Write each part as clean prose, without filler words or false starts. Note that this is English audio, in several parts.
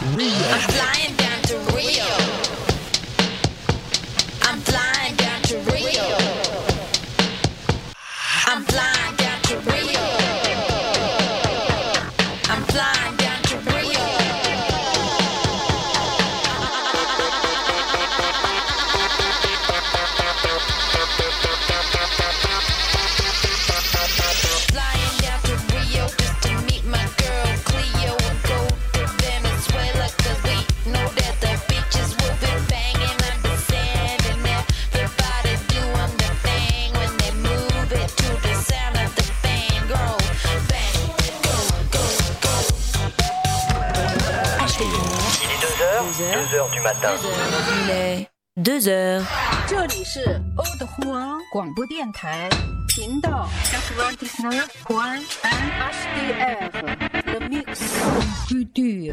I'm flying down to Rio. I'm flying down to Rio. I'm flying down to Rio. I'm flying down to Rio. Flying down to Rio just to meet my girl Cleo and go to Venezuela, 'cause we know that the beaches will be banging on the sand and everybody doing the thing when they move it to the sound of the bang. Go, bang, go, go, go. Il est 2h du matin. Il est 2 heures. 这里是欧的呼昂广播电台频道 99.1 HDF The Mix Culture。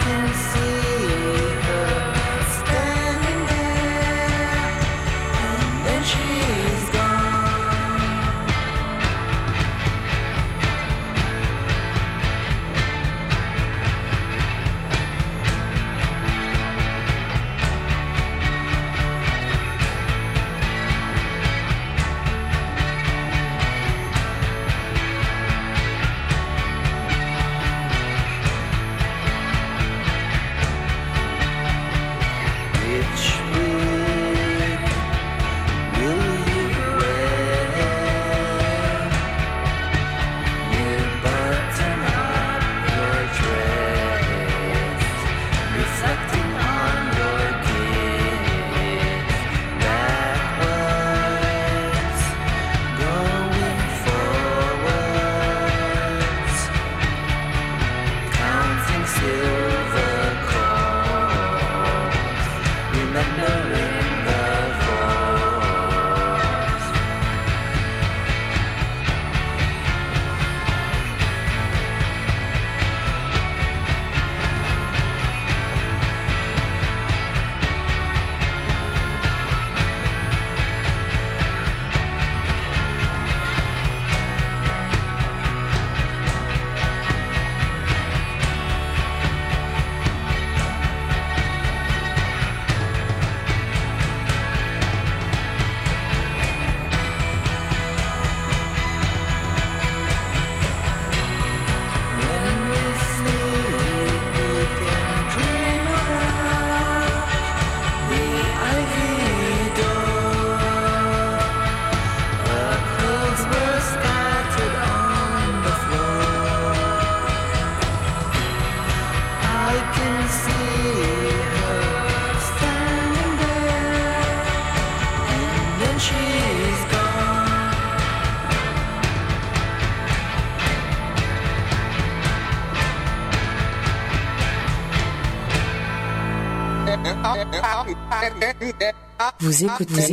Vous écoutez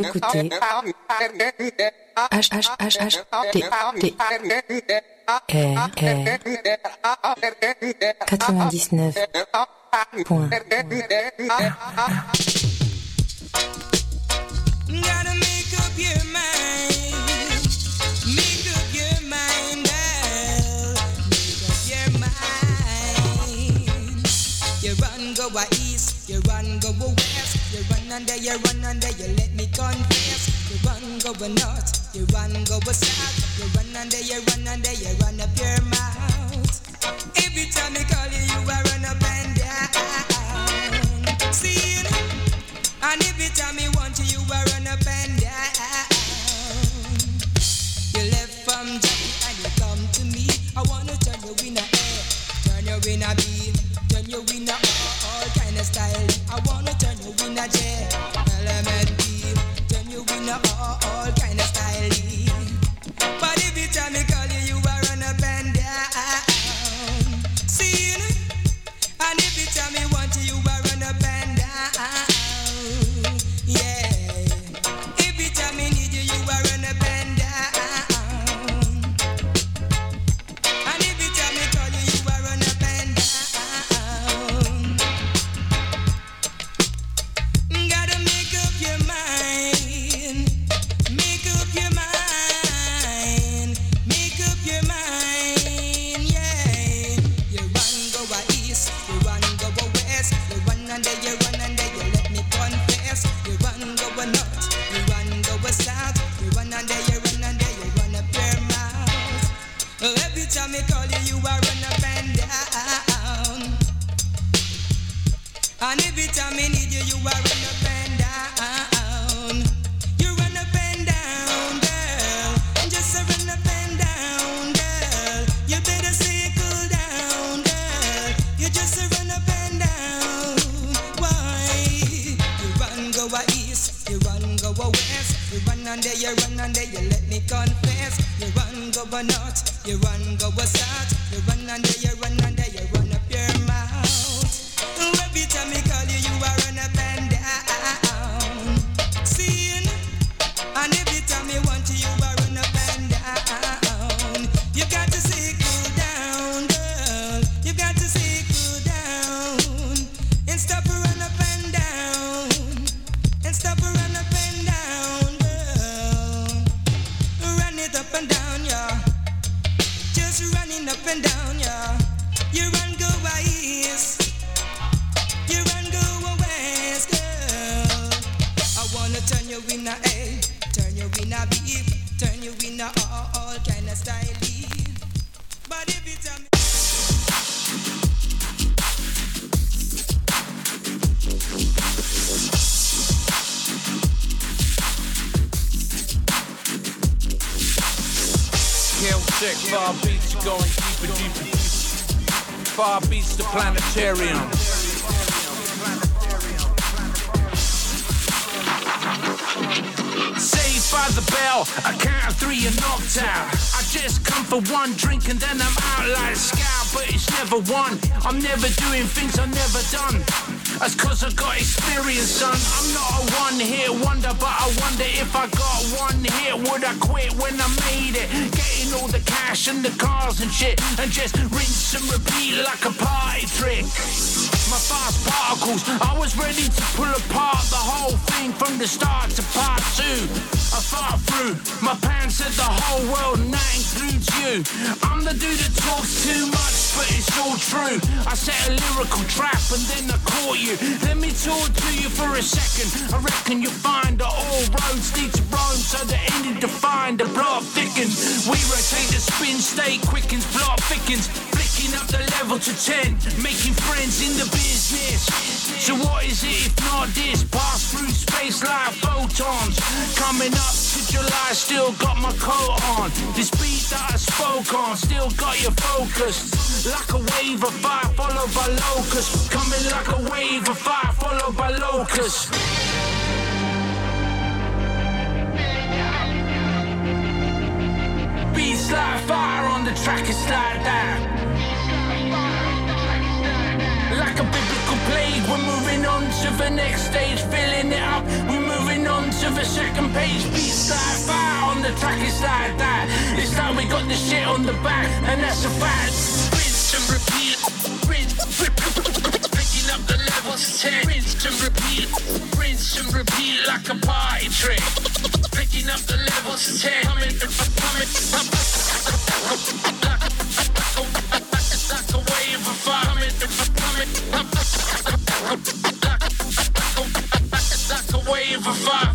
HHHHTT R 99. Gotta make up your mind. Make up your mind, girl. Make up your mind. You run, go east, you run, go west. You run under, you let me confess. You run, go north, you run, go south. You run under, you run up your mouth. Every time I call you, you are run up and down. See, and every time I want you, you are run up and down. You left from Jackie and you come to me. I wanna turn you in a A, turn you in a B, turn you in a all kind of style. I wanna turn you in a J, element B, turn you in a all kind of style. But every time I call you, you are run up and down. See, and every time I want you, you are run up and down. Yeah, every time I need you, you are run up and down. And every time I call you, you are run up and down. Gotta make up your mind. Make up your mind. Make up your mind. Yeah, you run go east, you run go west, you run under, you let me confess. You run go north, you run go south, you run under, you run up your mouth. Oh, every time I call you, you are run up and down. And every time I need you, you are run up and down. You run up and down, girl. Just a run up and down, girl. You better say cool down, girl. You just a run up and down. Why? You run go east, you run go west. You run under, you let me confess. You run go north, you run go south. You run under, you run up your mouth. Every time I call you, you are run up and down. See, and every time I want you, you are run up and down. You got to say cool down, girl. You got to say cool down. in a A, turn you in a B, turn you in a all kind of style. But if it's a Check Far Beats going deeper, deeper. Far Beats the planetarium. Saved by the bell, I count 3 and knocked out. I just come for one drink and then I'm out like a scout, but it's never one. I'm never doing things I've never done. That's cause I got experience, son. I'm not a one-hit wonder, but I wonder if I got one hit, would I quit when I made it? Getting all the cash and the cars and shit, and just rinse and repeat like a party trick. My fast particles, I was ready to pull apart the whole thing from the start to part 2. I thought through, my pan said the whole world, and that includes you. I'm the dude that talks too much, but it's all true. I set a lyrical trap and then I caught you. Let me talk to you for a second. I reckon you'll find that all roads lead to Rome, so the ending defined, the plot thickens. We rotate the spin state, quickens, plot thickens, flicking up the level to 10, making friends in the business. So what is it if not this? Pass through space like photons, coming up to July, still got my coat on. This beat that I spoke on, still got you focused. Like a wave of fire followed by locusts, coming like a wave of fire followed by locusts. Beats like fire on the track, it's like that. Like a biblical plague, we're moving on to the next stage, filling it up, we're moving on to the second page. Beats like fire on the track, it's like that. It's like we got the shit on the back, and that's a fact. Rinse and repeat, picking up the levels 10. Rinse and repeat like a party trick. Picking up the levels 10. Coming like a wave of fire. Like a wave of fire.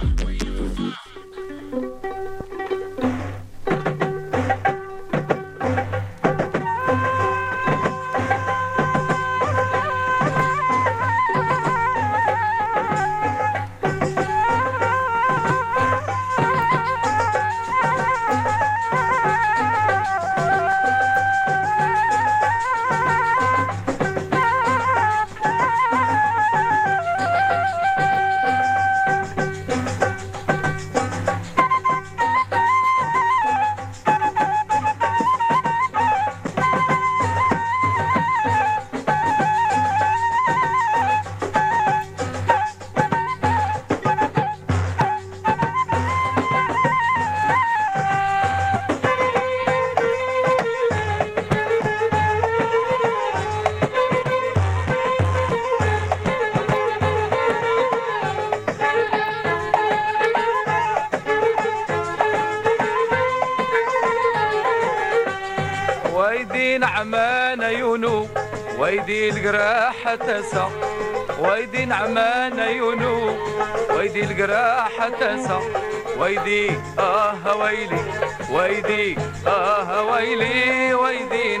نعمان عيونو ويدي القراحة تسع ويدي نعمان عيونو ويدي القراحة تسع ويدي ويلي ويدي ويلي ويدي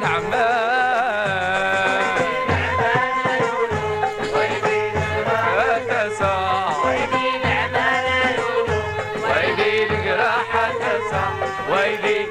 نعمان ويدي القراحة تسع ويدي نعمان عيونو ويدي القراحة تسع ويدي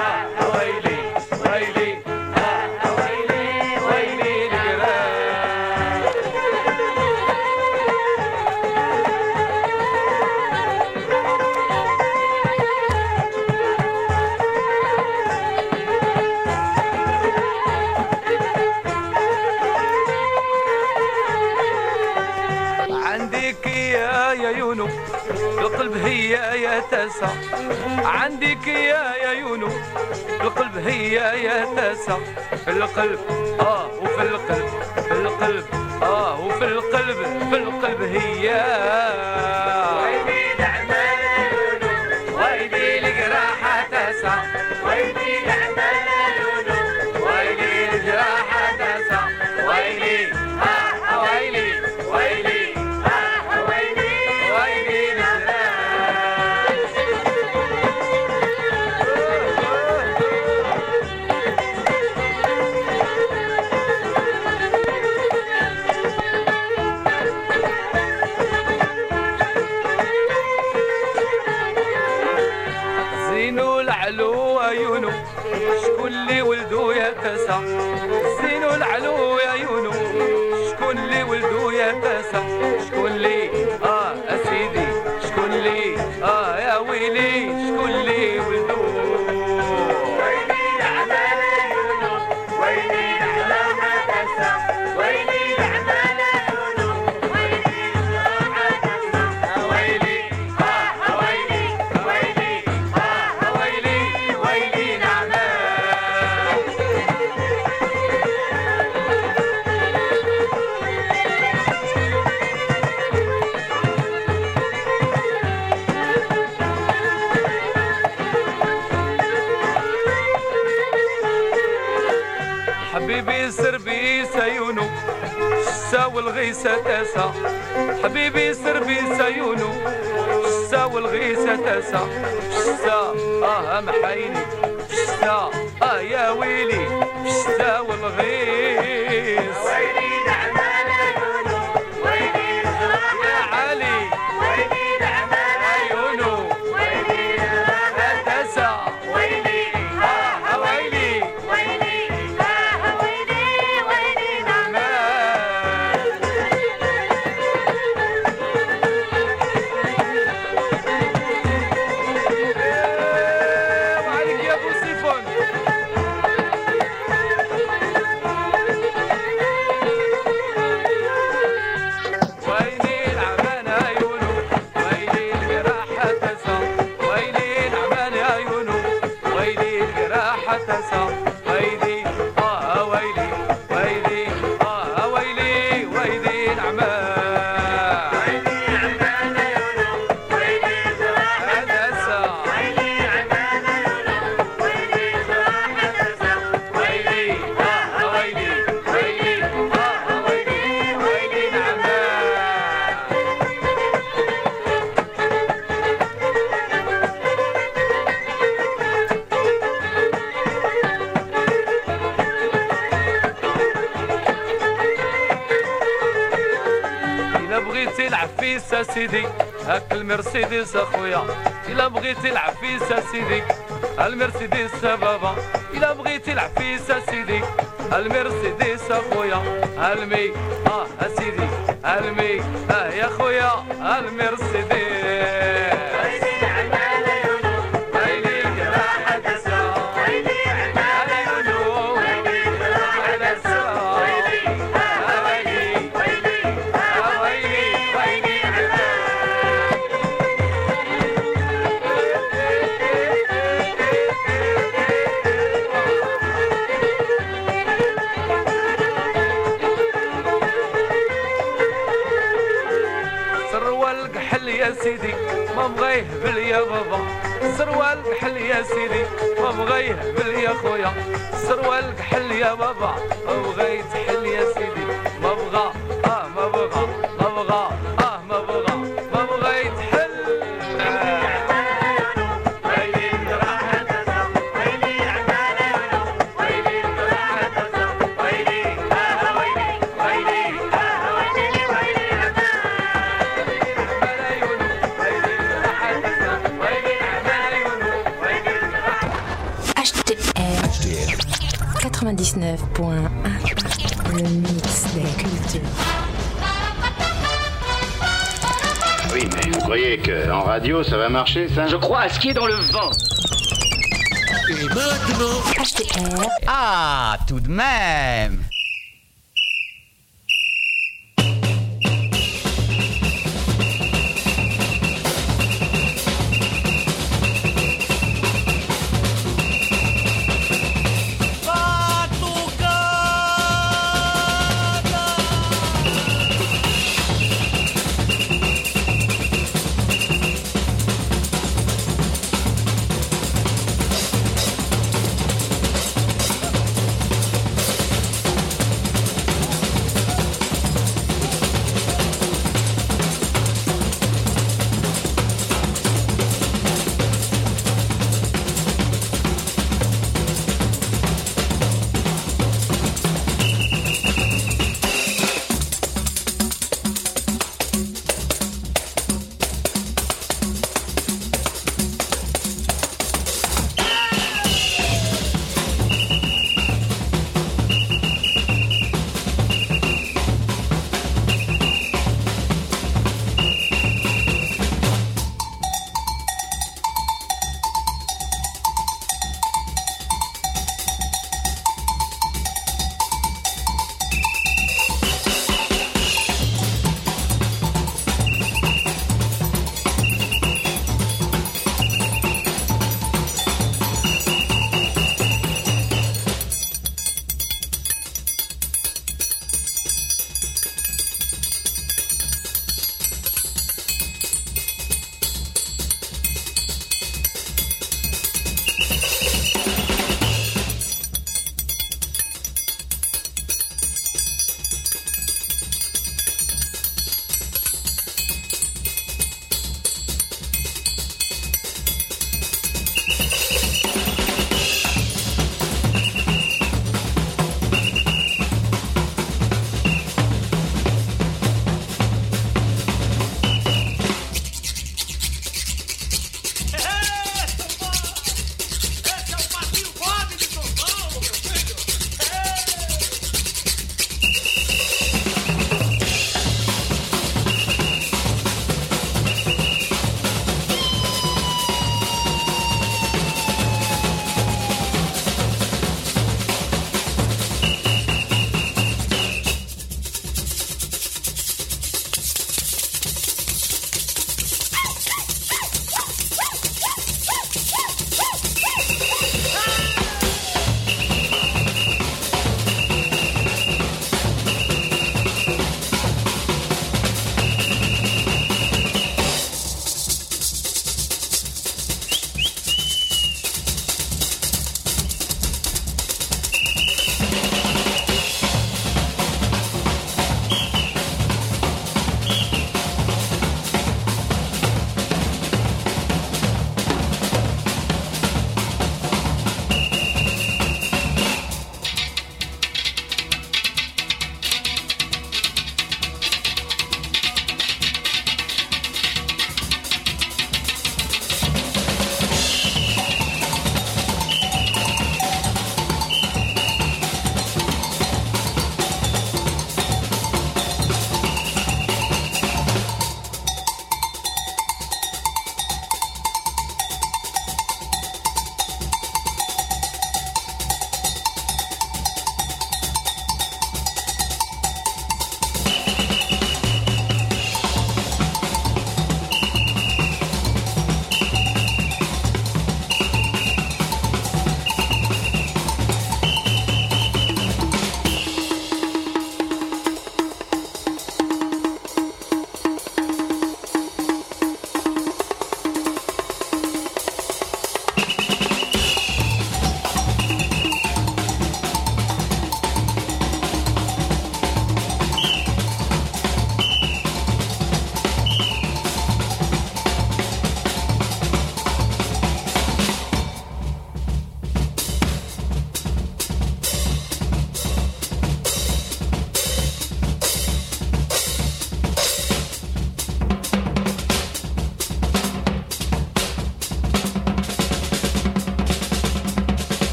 القلب هي يا تسع عندك يا يونو القلب هي يا تسع في القلب وفي القلب في القلب وفي القلب في القلب هي ويدي نعمان يونو ويدي الجراحة تسع ويدي نعمان يونو ويدي الجراحة تسع ويلي ويلي ويلي ولدو يا تاسع شكون لي اسيدي شكون لي يا ويلي شكون لي ولدو ويلي العمال يونو ويلي العلام تاسع ويلي العمال يونو ويلي الزراعة تاسع ويلي ويلي ويلي ويلي ويلي العمال حبيبي سربي سيونو الشتا والغيسة تاسع حبيبي سربي سيونو الشتا والغيسة تاسع الشتا محيني الشتا يا ويلي الشتا والغيس ويلي العمال يونو ويلي الزراعة يا علي ويلي العمال يونو ويلي الزراعة تاسع ويلي ويلي ويلي ويلي ويلي العمال وعليك يا ابو سيفون ويلي العمان عيونو ويلي الجراحة تسع ويلي العمان عيونو ويلي الجراحة تسع ويلي ويلي ويلي ويلي ويلي العمان ويلي العمال يونو ويلي الزراعة تسع ويلي العمال يونو ويلي الزراعة تاسع ويلي ويلي ويلي ويلي العمان إلا بغيتي العفيسة سيدي هاك المرسيدس أخويا إلا بغيتي العفيسة سيدي المرسيدس بابا إلا بغيتي العفيسة سيدي المرسيدس أخويا المي سيدي المي يا خويا المرسيدس ويلي العمال يونو ويلي الجراحة تسع ويلي العمال يونو ويلي الزراعة تاسع ويلي ويلي ويلي ويلي ويلي العمال سروال قحل يا سيدي ما بغيه بل يا بابا سروال قحل يا سيدي ما بغيه بل يا خويا سروال قحل يا بابا ما بغيه تحل يا سيدي ما بغى ما بغى ما بغى ما بغى ما بغى يتحل ويلي الزراعة تاسع ويلي العمال يونو ويلي الزراعة تاسع ويلي ويلي ويلي ويلي ويلي العمال HTR 99.1 Le mix des cultures. Oui, mais vous croyez qu'en radio, ça va marcher, ça? Je crois à ce qui est dans le vent. HTR Ah, tout de même.